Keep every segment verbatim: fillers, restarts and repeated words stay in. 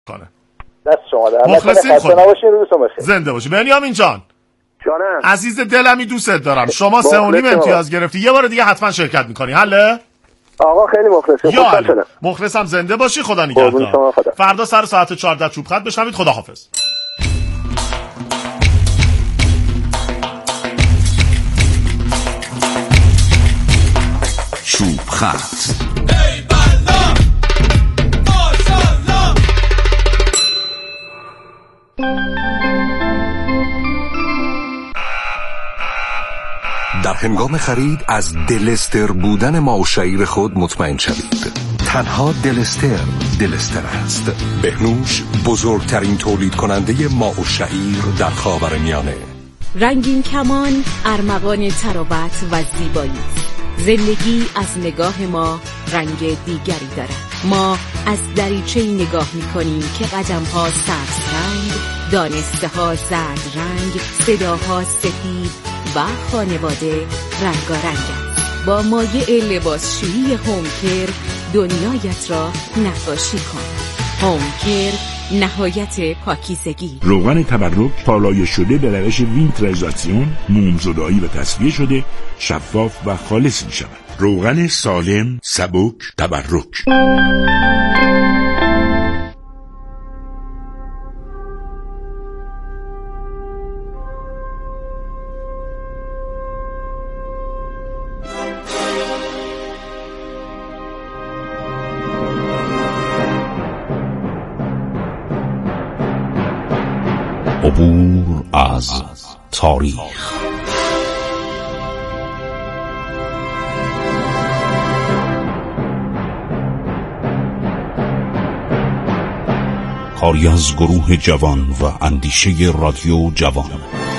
کنه. دست شما در مخلصیم. خود خود زنده باشی بنیامین جان. جانم عزیز دلمی دوست دارم. شما سه و نیم امتیاز گرفتی، یه بار دیگه حتما شرکت میکنی. حله؟ آقا خیلی مخلصم. یا مخلصم، زنده باشی. خدا نگهدار. فردا سر ساعت چهارده چوب خط بشنوید. خداحافظ. چوب خط در هنگام خرید از دلستر بودن ماوشعیر خود مطمئن شوید. تنها دلستر دلستر است. بهنوش بزرگترین تولید کننده ماوشعیر در خاورمیانه. رنگین کمان ارمغان تراوت و زیبایی. زندگی از نگاه ما رنگ دیگری دارد. ما از دریچه‌ای نگاه می‌کنیم که قدم‌ها سبز رنگ، دانسته‌ها زرد رنگ، صداها سفید و خانواده رنگارنگ است. با مایع لباسشویی هومکر دنیایت را نقاشی کن. هومکر، نهایت پاکیزگی. روغن تبرک پالایش شده به روش وینترایزاسیون، مومزدایی و تصفیه شده، شفاف و خالص می شود. روغن سالم، سبک، تبرک. عبور از تاریخ. کاری از گروه جوان و اندیشه رادیو جوان.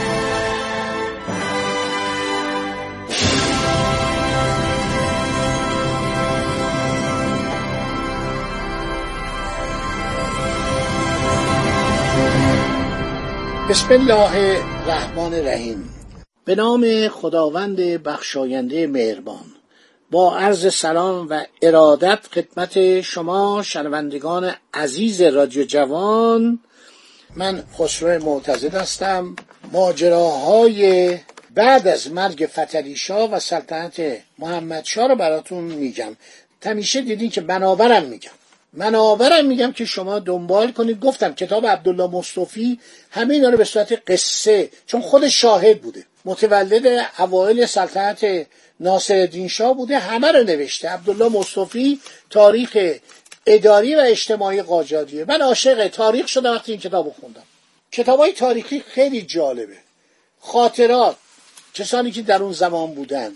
بسم الله الرحمن الرحیم. به نام خداوند بخشاینده مهربان. با عرض سلام و ارادت خدمت شما شنوندگان عزیز رادیو جوان، من خسرو معتضد هستم. ماجراهای بعد از مرگ فتحعلی شاه و سلطنت محمد شاه رو براتون میگم. همیشه دیدین که مناورم میگم مناورم میگم که شما دنبال کنید. گفتم کتاب عبدالله مصطفی همه اینا رو به صورت قصه، چون خود شاهد بوده، متولد اوایل سلطنت ناصرالدین شاه بوده، همه رو نوشته. عبدالله مصطفی تاریخ اداری و اجتماعی قاجاریه. من عاشق تاریخ شدم وقتی این کتابو خوندم. کتابای تاریخی خیلی جالبه. خاطرات کسانی که در اون زمان بودن،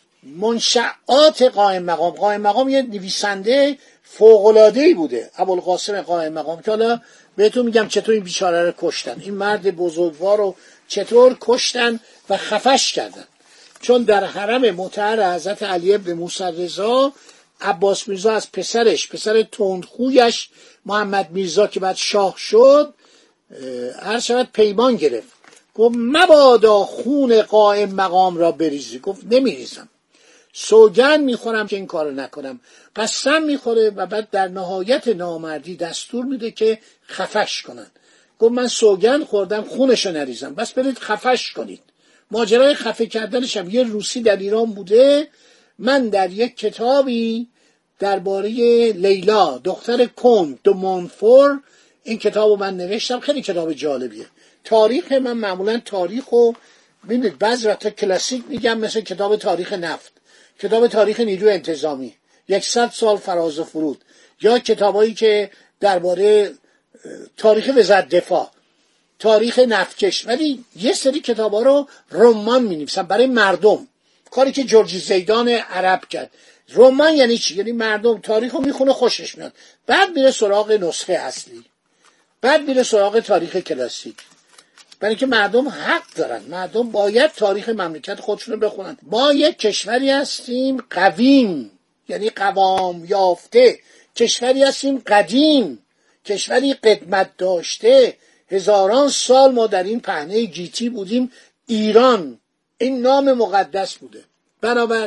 منشعات قائم مقام. قائم مقام یه نویسنده فوق‌العاده‌ای بوده، ابوالقاسم قائم مقام، که حالا بهتون میگم چطور این بیچاره رو کشتن. این مرد بزرگوار رو چطور کشتن و خفش کردن. چون در حرم مطهر حضرت علی ابن موسی رضا، عباس میرزا از پسرش، پسر تندخویش محمد میرزا که بعد شاه شد، هر شود پیمان گرفت. گفت مبادا خون قائم مقام را بریزی. گفت نمیریزم، سوگند میخورم که این کارو نکنم. قسم میخوره و بعد در نهایت نامردی دستور میده که خفش کنن. گفت من سوگند خوردم خونشو نریزم، بس برید خفش کنید. ماجرای خفه کردنش هم یه روسی در ایران بوده. من در یک کتابی درباره لیلا دختر کنت دو مونفور این کتابو من نوشتم. خیلی کتاب جالبیه. تاریخ من معمولا تاریخو ببینید بعضی وقتا کلاسیک میگم، مثل کتاب تاریخ نفت، کتاب تاریخ نیروی انتظامی، یکصد سال فراز و فرود، یا کتابایی که درباره تاریخ وزارت دفاع، تاریخ نفتکش. ولی یه سری کتابا رو رمان می‌نویسن برای مردم، کاری که جورج زیدان عرب کرد. رمان یعنی چی؟ یعنی مردم تاریخو میخونه، خوشش میاد، بعد میره سراغ نسخه اصلی، بعد میره سراغ تاریخ کلاسیک. برای که مردم حق دارن، مردم باید تاریخ مملکت خودشون رو بخونن. ما یک کشوری هستیم قویم، یعنی قوام یافته، کشوری هستیم قدیم، کشوری قدمت داشته. هزاران سال ما در این پهنه گیتی بودیم. ایران این نام مقدس بوده.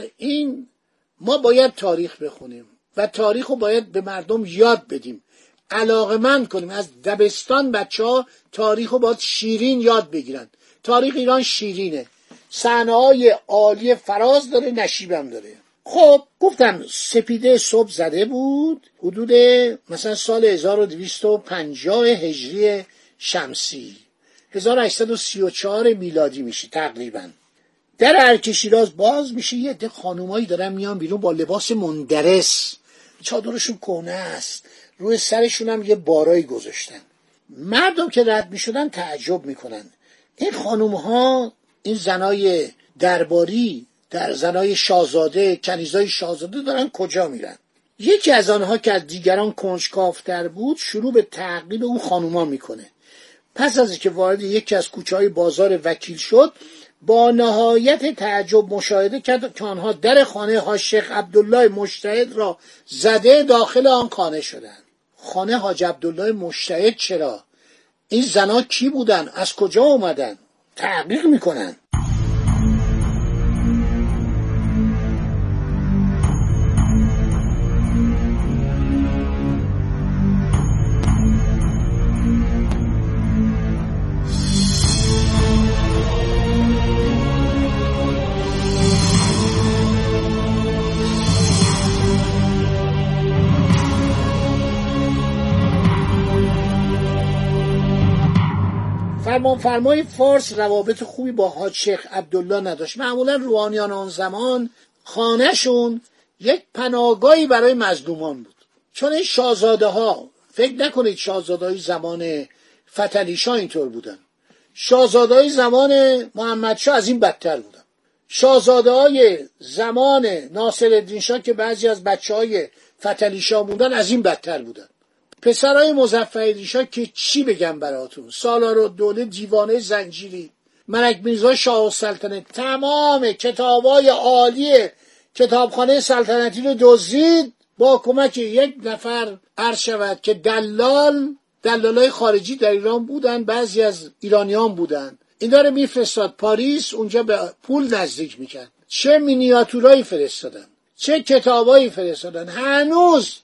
بنابراین ما باید تاریخ بخونیم و تاریخ رو باید به مردم یاد بدیم. علاقمند کنیم. از دبستان بچه ها تاریخ رو باید شیرین یاد بگیرن. تاریخ ایران شیرینه، صحنه‌های عالی فراز داره، نشیبم داره. خب گفتم سپیده صبح زده بود، حدود مثلا سال هزار و دویست و پنجاه هجری شمسی، هزار و هشتصد و سی و چهار میلادی میشه تقریبا. در ارک شیراز باز میشه، یه عده خانومایی دارن میان بیرون با لباس مندرس، چادرشون کهنه است، روی سرشون هم یه بارایی گذاشتن. مردم که رد میشدن تعجب میکنن، این خانومها، این زنای درباری، در زنای شاهزاده، کنیزای شاهزاده دارن کجا میرن؟ یکی از آنها که از دیگران کنجکاوتر بود شروع به تعقیب اون خانوما میکنه. پس از اینکه وارد یکی از کوچه‌های بازار وکیل شد، با نهایت تعجب مشاهده کرد که آنها در خانه حاج شیخ عبدالله مجتهد را زده داخل آن خانه شدند. خانه حاج عبدالله مجتهد چرا؟ این زنا کی بودن؟ از کجا اومدن؟ تحقیق میکنن. فرمان فرمای فارس روابط خوبی با حاج شیخ عبدالله نداشت. معمولا روحانیان آن زمان خانهشون یک پناهگاهی برای مظلومان بود، چون این شاهزاده ها، فکر نکنید شاهزاده های زمان فتحعلی شاه اینطور بودن، شاهزاده های زمان محمد شاه از این بدتر بودن. شاهزاده های زمان ناصرالدین شاه که بعضی از بچه های فتحعلی شاه بودن از این بدتر بودن. پسرای مظفرالدین شاه که چی بگم براتون، سالارالدوله، دیوانه زنجیری، ملک میرزا شاه السلطنه، تمام کتابای عالی کتابخانه سلطنتی رو دزدید با کمک یک نفر عرض شود که دلال دلالای خارجی در ایران بودن، بعضی از ایرانیان بودن، اینا رو میفرستاد پاریس، اونجا به پول نزدیک میکرد. چه مینیاتورایی فرستادن، چه کتابایی فرستادن. هنوز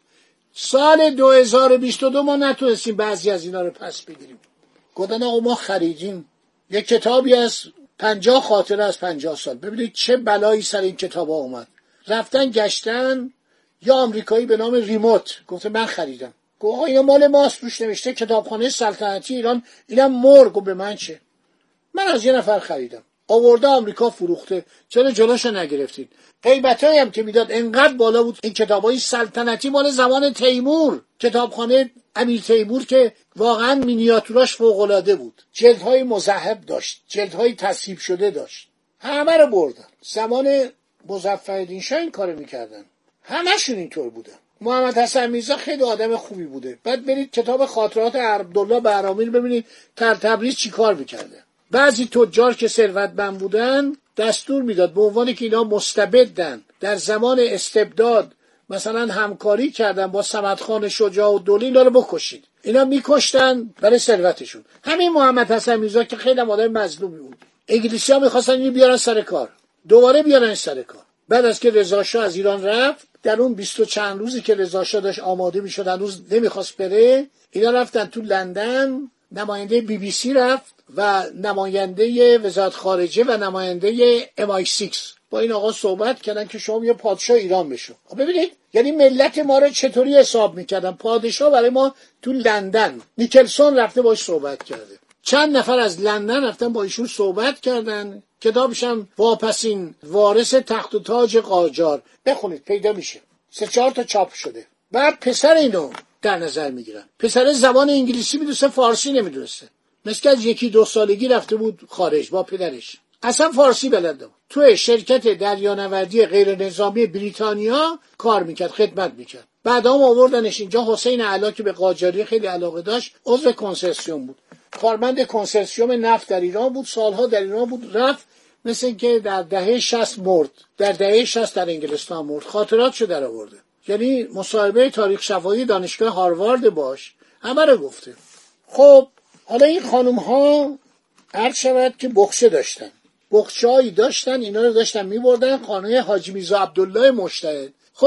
سال دو هزار و بیست و دو ما نتونستیم بعضی از اینا رو پس بگیریم. گفتن آقا ما خریدیم یک کتابی از پنجاه خاطره از پنجاه سال، ببینید چه بلایی سر این کتاب ها اومد. رفتن گشتن، یا آمریکایی به نام ریموت گفته من خریدم. گفت آقا اینا مال ماست، روش نوشته کتابخانه سلطنتی ایران، اینم مرگ. و به من چه؟ من از یه نفر خریدم، آورده آمریکا فروخته، چرا جلوشو نگرفتید؟ قیمتایی هم که میداد انقدر بالا بود. این کتابای سلطنتی مال زمان تیمور، کتابخانه امیر تیمور که واقعا مینیاتوراش فوق العاده بود، جلدهای مذهب داشت، جلدهای تصحیح شده داشت، همه رو بردن. زمان مظفرالدین شاه این کارو میکردن، همشون اینطور بودن. محمد حسن میرزا خیلی آدم خوبی بوده. بعد برید کتاب خاطرات عبدالله بهرامی ببینید در تبریز چی کار میکرده. بعضی تجار که ثروتمند بودن دستور میداد به عنوان که اینا مستبدن، در زمان استبداد مثلا همکاری کردن با صمدخان شجاع الدوله، اینا رو بکشید. اینا میکشتن برای ثروتشون. همین محمد حسن میرزا که خیلی آدم مظلومی بود، انگلیسی ها میخواستن اینو بیارن سر کار، دوباره بیارن سر کار. بعد از که رضا شاه از ایران رفت، در اون بیست و چند روزی که رضا شاه داشت آماده میشد، هنوز نمیخواست بره، اینا رفتن تو لندن، نماینده بی بی سی رفت و نماینده وزارت خارجه و نماینده ام آی سیکس با این آقا صحبت کردن که شما یه پادشاه ایران بشو. ببینید یعنی ملت ما رو چطوری حساب میکردن. پادشاه برای ما تو لندن، نیکلسون رفته باش صحبت کرده، چند نفر از لندن رفتن با ایشون صحبت کردن. کتابش هم واپسین وارث تخت و تاج قاجار، بخونید پیدا میشه، سه چهار تا چاپ شده. بعد پسر اینو در نظر میگیرن، پسر زبان انگلیسی میدونسته، فارسی نمیدونسته، مثل که از یکی دو سالگی رفته بود خارج با پدرش، اصلا فارسی بلد نبود. توی شرکت دریانوردی غیر نظامی بریتانیا کار میکرد، خدمت میکرد. بعدا هم آوردنش اینجا. حسین علا که به قاجاری خیلی علاقه داشت، عضو کنسرسیوم بود، کارمند کنسرسیوم نفت در ایران بود، سالها در ایران بود. رفت مثل که در دهه شصت مرد، در دهه شصت در انگلستان مرد. خاطراتشو در آورده. یعنی مصاحبه تاریخ شفاهی دانشگاه هاروارد باش همه رو گفته. خب حالا این خانم ها عرض شود که بخشه داشتن، بخشهایی داشتن، اینا رو داشتن میبردن خانه حاجی میرزا عبدالله مجتهد. خب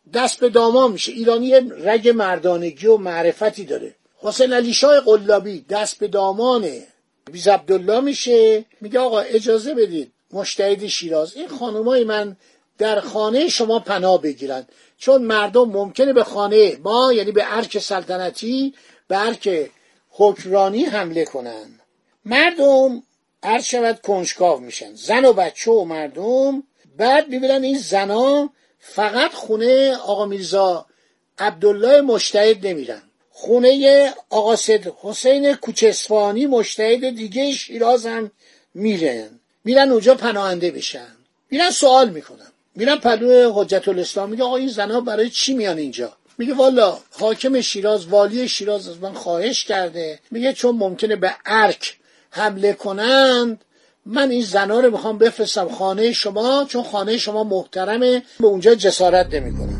دست به دامان میشه. ایرانی رگ مردانگی و معرفتی داره. حسین علی شاه قلابی دست به دامانه بیز عبدالله میشه، میگه آقا اجازه بدید مجتهد شیراز این خانومای من در خانه شما پناه بگیرن، چون مردم ممکنه به خانه ما، یعنی به ارک سلطنتی، به ارک حکمرانی حمله کنن. مردم عرض شود کنجکاو میشن، زن و بچه و مردم. بعد میبینن این زنا فقط خونه آقا میرزا عبدالله مجتهد نمیرن، خونه آقا سید حسین کوچ-اصفهانی مجتهد دیگه شیراز هم میرن، میرن اونجا پناهنده بشن. میرن سوال میکنن، میرن پلو حجت الاسلام، میگه آقا این زنا برای چی میان اینجا؟ میگه والا حاکم شیراز، والی شیراز از من خواهش کرده، میگه چون ممکنه به ارک حمله کنند من این زنا رو میخوام بفرستم خانه شما، چون خانه شما محترمه، به اونجا جسارت نمیکنن.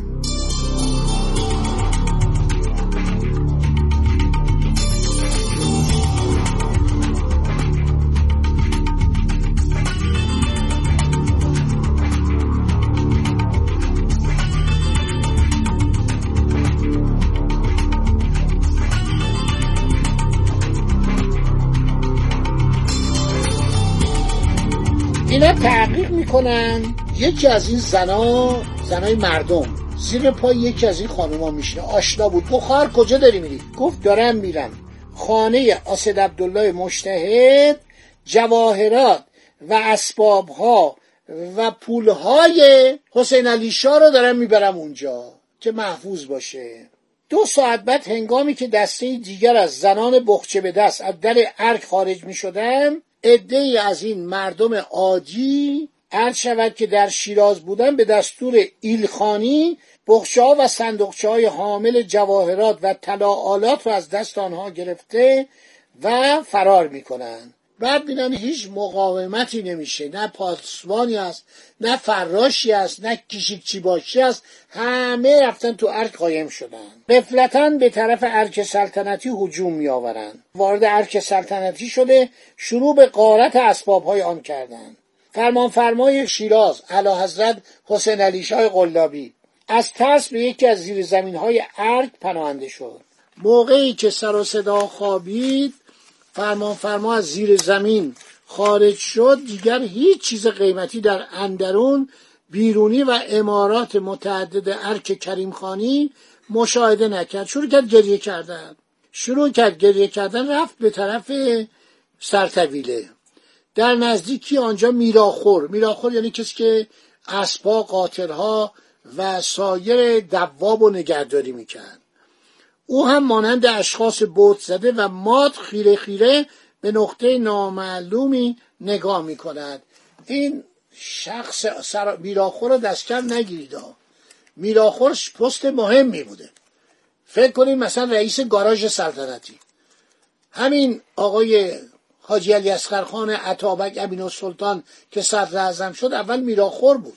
اینا تحقیق میکنن، یکی از این زنا، زنای مردم، زیر پای یکی از این خانوما میشینه، آشنا بود. بخار کجا داری میری؟ گفت دارم میرم خانه آسد عبدالله مجتهد، جواهرات و اسبابها و پولهای حسین علی شاه رو دارم میبرم اونجا که محفوظ باشه. دو ساعت بعد هنگامی که دسته دیگر از زنان بخچه به دست از در ارک خارج میشدن، عده‌ای از این مردم عادی عرض شود که در شیراز بودن به دستور ایلخانی بخچه‌ها و صندوقچه‌های حامل جواهرات و طلاآلات رو از دست آنها گرفته و فرار میکنن. بعد بینن هیچ مقاومتی نمیشه، نه پاسبانی هست، نه فراشی هست، نه کشیکچی باشی هست، همه رفتن تو ارک قایم شدن. غفلتاً به طرف ارک سلطنتی هجوم میآورن، وارد ارک سلطنتی شده، شروع به غارت اسبابهای آن کردن. فرمانفرمای شیراز اعلیحضرت حسین علی شاه قلابی از ترس به یکی از زیر زمین‌های ارک پناهنده شد. موقعی که سر و صدا خوابید، فرمان فرما از زیر زمین خارج شد، دیگر هیچ چیز قیمتی در اندرون، بیرونی و امارات متعدد ارک کریم خانی مشاهده نکرد. شروع کرد گریه کردن شروع کرد گریه کردن رفت به طرف سرطویله. در نزدیکی آنجا میراخور، میراخور یعنی کسی که اسبا، قاطرها و سایر دواب و نگهداری میکرد. او هم مانند اشخاص بت زده و مات خیره خیره به نقطه نامعلومی نگاه می کند. این شخص سر... میراخور رو دستکم نگیرید. میراخور پست مهمی بوده. فکر کنید مثلا رئیس گاراژ سلطنتی، همین آقای حاجی علی اصغرخان عطابک امین‌السلطان که صدراعظم شد اول میراخور بود.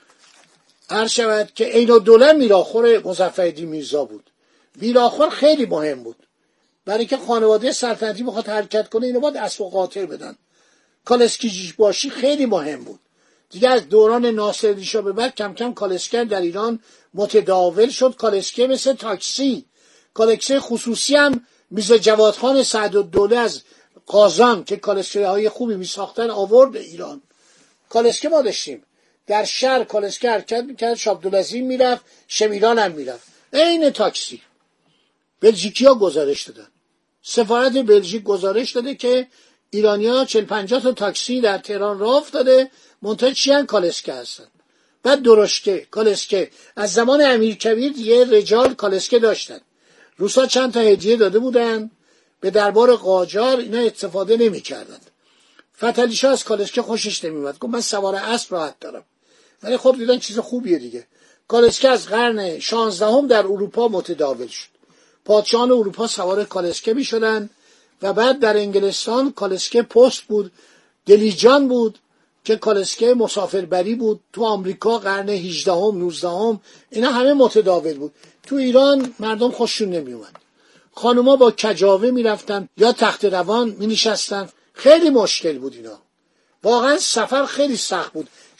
عرض شود که عین‌الدوله میراخور مظفرالدین میرزا بود. میراخور خیلی مهم بود، برای که خانواده سلطنتی بخواد حرکت کنه اینو باید اسب و قاطر بدن. کالسکی باشی خیلی مهم بود. دیگه از دوران ناصرالدین شاه به بعد کم کم کالسکه در ایران متداول شد. کالسکه مثل تاکسی، کالسکه خصوصی هم میرزا جوادخان سعدالدوله از قازان که کالسکه های خوبی می ساختن آورد ایران. کالسکه ما داشتیم در شهر، کالسکه حرکت میکرد، شاه عبدالعظیم میرفت، شمیران هم میرفت، عین تاکسی. بلژیکی ها گزارش دادن، سفارت بلژیک گزارش داده که ایرانی‌ها چهل پنجاه تا تاکسی در تهران راه افتاده، منتها چیان کالسکه هستن. بعد درشکه، کالسکه از زمان امیرکبیر یه رجال کالسکه داشتن. روسا چند تا هدیه داده بودن به دربار قاجار، اینا استفاده نمی‌کردن. فتحعلی شاه از کالسکه خوشش نمی‌اومد، گفت من سوار اسب راحت دارم. ولی خب دیدن چیز خوبیه دیگه. کالسکه از قرن شانزدهم در اروپا متداول شد. پادشاهان اروپا سوار کالسکه می شدن و بعد در انگلستان کالسکه پست بود، دلیجان بود که کالسکه مسافربری بود. تو آمریکا قرن هجدهم نوزدهم اینا همه متداول بود. تو ایران مردم خوششون نمی اومد. خانوما با کجاوه می رفتن یا تخت روان می نشستن. خیلی مشکل بود اینا. واقعا سفر خیلی سخت بود.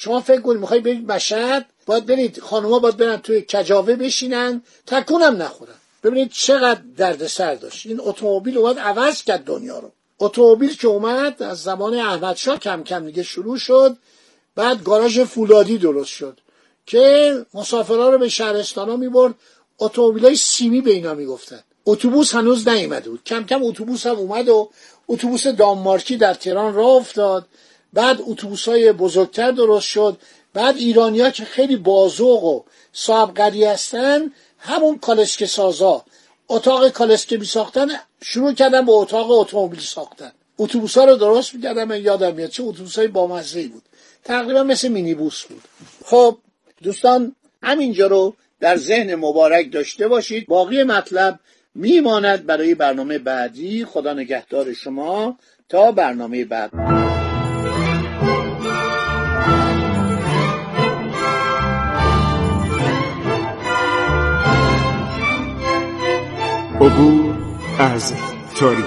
شما فکر کنید میخوای برید مشهد، باید برید خانوما باید برن توی کجاوه بشینن تکونم نخورن. ببینید چقدر دردسر داشت. این اتومبیل اومد عوض کرد دنیا رو. اتومبیل که اومد از زمان احمدشاه کم کم دیگه شروع شد، بعد گاراژ فولادی درست شد که مسافرها رو به شهرستانا میبرد. اتومبیلای سیمی به اینا میگفتن. اتوبوس هنوز نیومده بود. کم کم اتوبوس هم اومد و اتوبوس دانمارکی در تهران راه افتاد. بعد اتوبوسای بزرگتر درست شد. بعد ایرانی‌ها که خیلی بازوق و صاحب قدی هستن، همون کالسکه سازا اتاق کالسکه می ساختن شروع کردن به اتاق اتومبیل ساختن. اتوبوسا رو درست می‌کردن. من یادم میاد چه اتوبوسای بامزه‌ای بود، تقریبا مثل مینیبوس بود. خب دوستان، همینجا رو در ذهن مبارک داشته باشید. باقی مطلب میماند برای برنامه بعدی. خدا نگهدار شما تا برنامه بعد. عبور از تاریخ.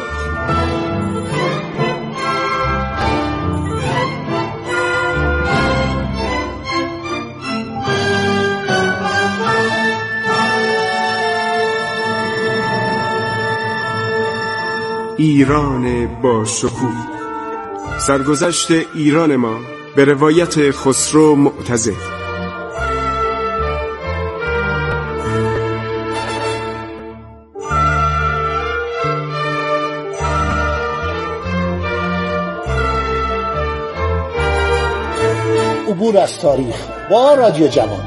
ایران با شکوه. سرگذشت ایران ما به روایت خسرو معتزد. عبور از تاریخ با رادیو جوان.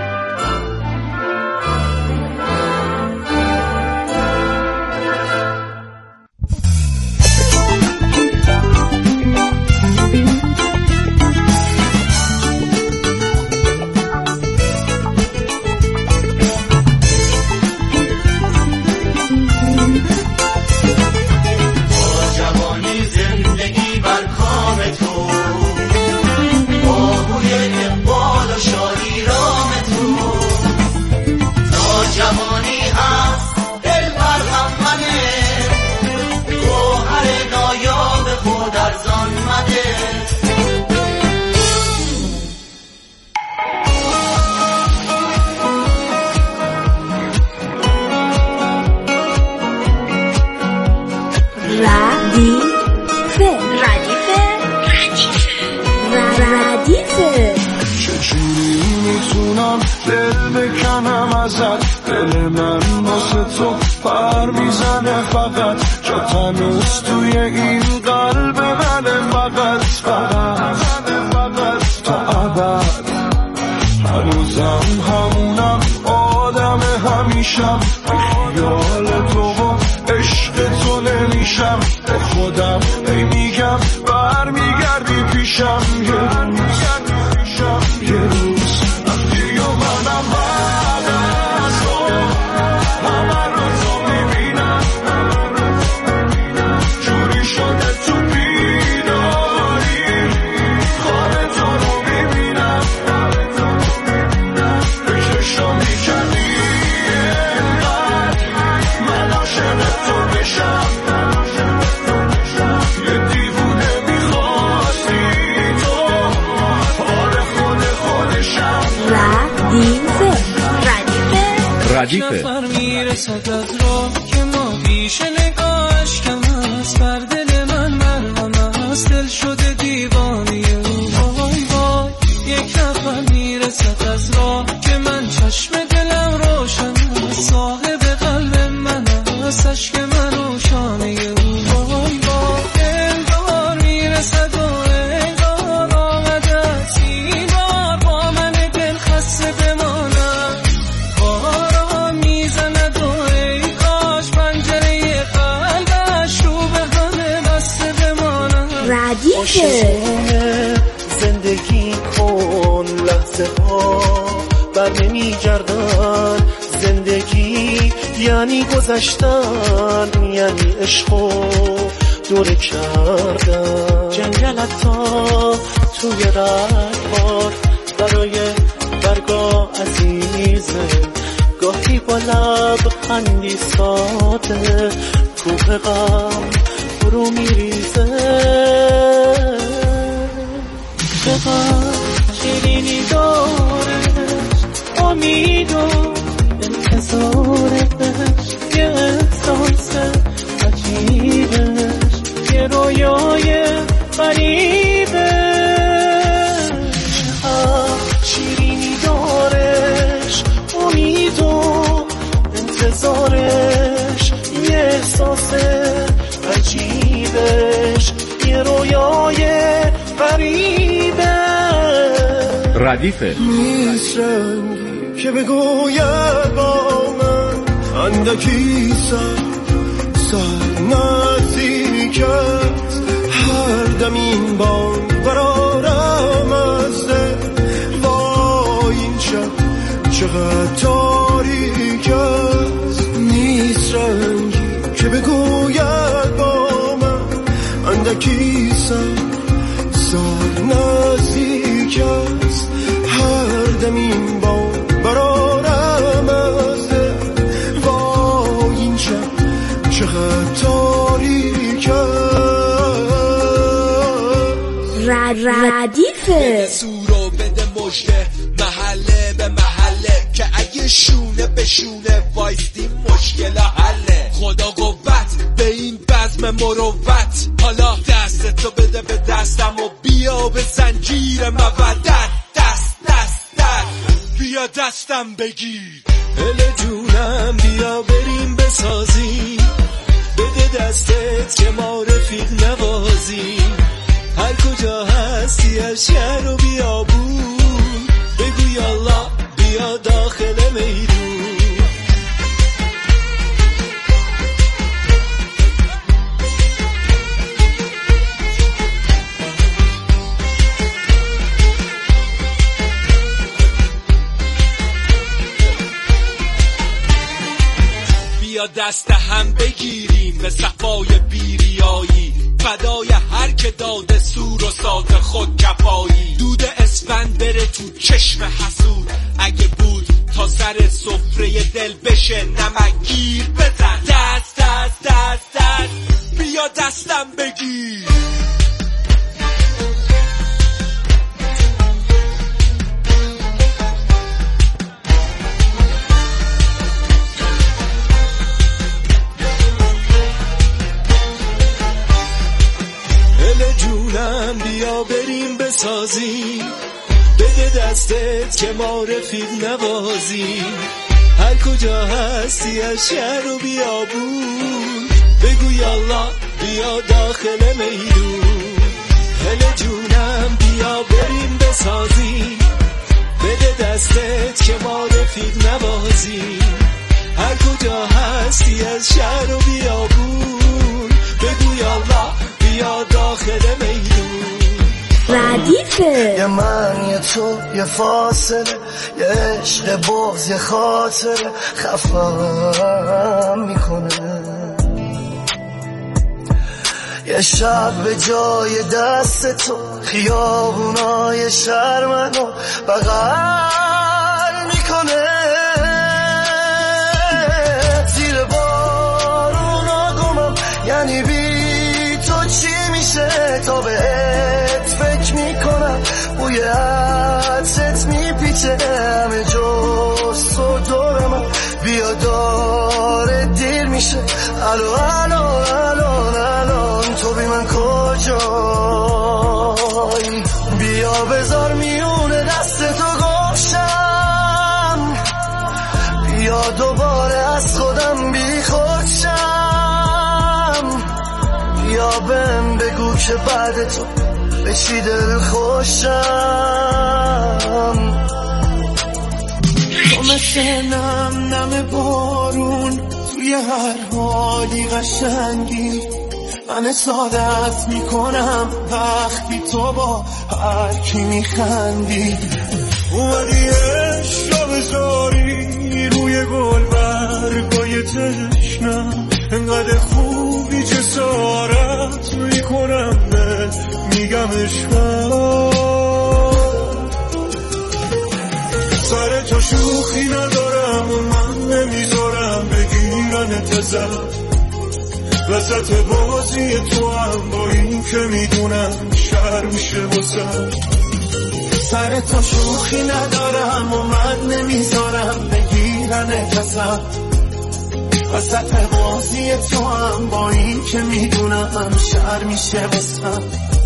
نفر میرسد از راه که ما پیش نگاهش کم است، بر دل من مرهم است، دل شده دیوانی او. وای وای یک نفر میرسد از راه که من چشم دلم روشن است، صاحب قلب من است، عشق من روشانه او. وای وای دلدار میرسد و انگار آمده است این بار با من دل خسته بماند، باران میزند و ای کاش پنجره قلبش رو به همه بسته بماند. ردیفه زندگی کن لحظه ها بر نمی گردن، زندگی یعنی گذشتن، یعنی عشق و دوره کردن. جنگلت تا توی رگبار برای برگاه عزیزه، گاهی با لب خندی ساده کوه غم فرو میریزه. چقدر شیرینی دارش، امید و انتظارش، یه احساس عجیبش، یه رویای غریبش. شیرینی دارش، امید و انتظارش، یه احساس عجیبش، یه رویای غریبه. ردیفه نیست رنگی که بگوید با من، اندکی سر سر نزدیکت، هر دم این بان برارم از دل. وای این شب چقدر تاریک است. نیست رنگی که بگوید با من، اندکی سر سر نزدیک است، هر دم این بان برارم از دل. وای این شب چقدر تاریک است. ردیفه سورو بده مجده محله به محله، که اگه شونه به شونه وایستیم مشکل حله. خدا قوت به این بزم مروت، حالا دست تو بده به دستم و بیا به زنجیر مودت. دست دست دست بیا دستم بگیر. دل جونم بیا بریم بسازیم، بده دستت که ما رفیق نوازیم. هر کجا هستی از شهر و بیابون، بگو یالا بیا داخل میدون. بیا دست هم بگیریم به صفای بیریایی، فدای هر که داده سور و سات خود کفایی. دود اسفند بره تو چشم حسود، اگه بود تا سر سفره دل بشه نمکگیر بزن. دست دست دست دست بیا دستم بگیر. جونم بیا بریم بسازیم، بده دستت که ما رفیق نوازیم. هر کجا هستی از شهر و بیابون، بگو یالا بیا داخل میدون. هل جونم بیا بریم بسازیم، بده دستت که ما رفیق نوازیم. هر کجا هستی از شهر و بیابون، بگو یالا بیا داخل میدون. ردیفه یه من یه تو یه فاصله، یه عشق بغض یه خاطره خفم میکنه. یه شب به جای دست تو خیابونای شهر منو بغل میکنه. زیر بارونا گمم یعنی بی چی میشه تا بهت فکر میکنم. بوی عطرت میپیچه همه جز تو دور من. بیا داره دیر میشه الان الان الان الان تو بی من کجایی. بیا بذار میونه دست تو گوشم، بیا دوباره از خودم بی خودشم. بیا بهم بگو که بعد تو به چی دل خوشم. تو مثل نم نم بارون توی هر حالی قشنگی. من سعادت میکنم وقتی تو با هر کی میخندی. اومدی عشق رو بذاری روی گل برگای تشنم. انقدر خوبی جسارت میکنم میگم عشقم. سر تو شوخی ندارم و من نمیذارم بگیرن ازت. وسط بازی تو هم با این که میدونم شر میشه واسه. سر تو شوخی ندارم و من نمیذارم بگیرن نفسم وسط بازی تو هم با این که میدونم شر میشه بسم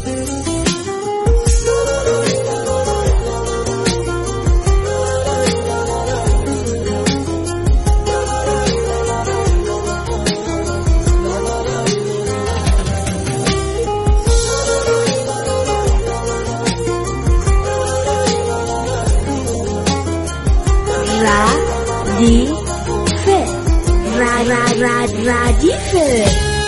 ردیفه رد رد رد ردیفه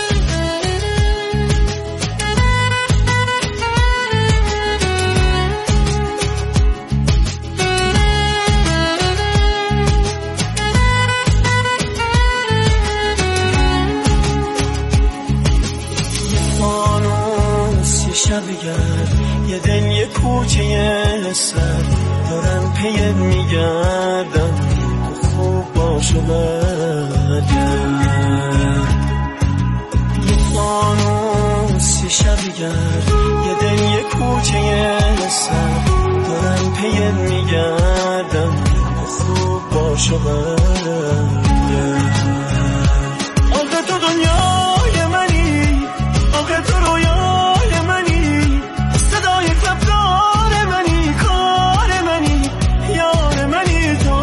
فانوس یه شبگر یه دل یه کوچه سر دارم پید میگردم خوب باشه برگرد یه فانوس یه شبگر یه دل یه کوچه سر دارم پید میگردم خوب باشه برگرد آخه تو دنیای منی آخه تو رویای منی صدای کفتار منی کار منی یار منی تو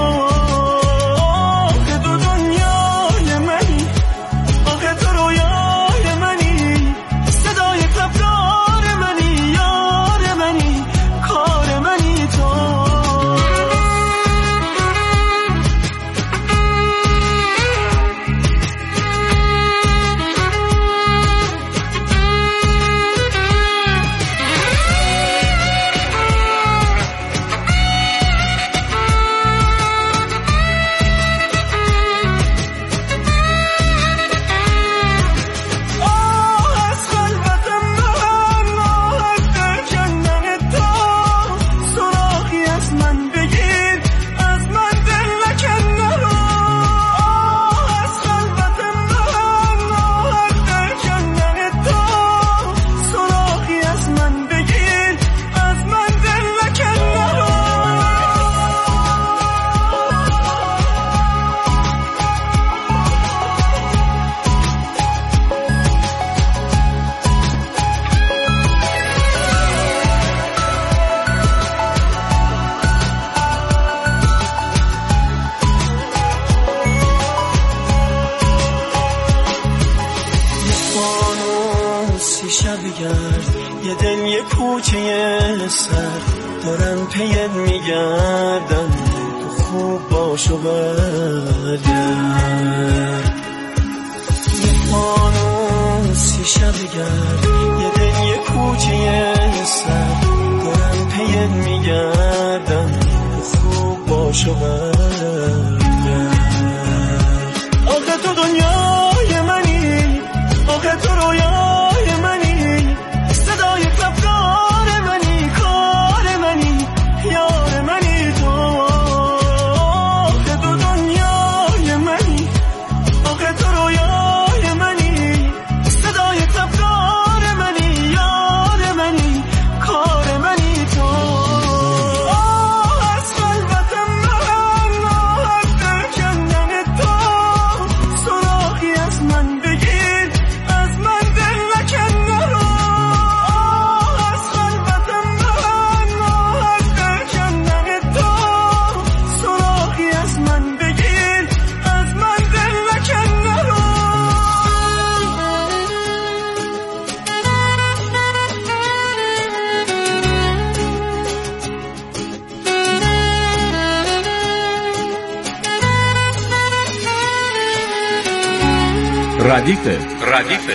ردیفه ردیفه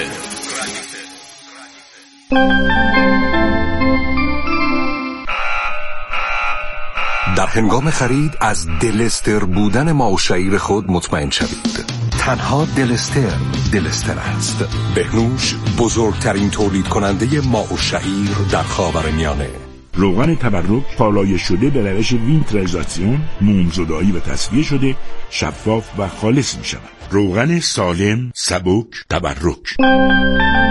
در هنگام خرید از دلستر بودن ما و شعیر خود مطمئن شوید. تنها دلستر دلستر است. بهنوش بزرگترین تولید کننده ما و شعیر در خاورمیانه. روغن تبرک پالایش شده به روش وینتریزاسیون، مومزدایی و تصفیه شده، شفاف و خالص می شود. روغن سالم، سبک، تبرک.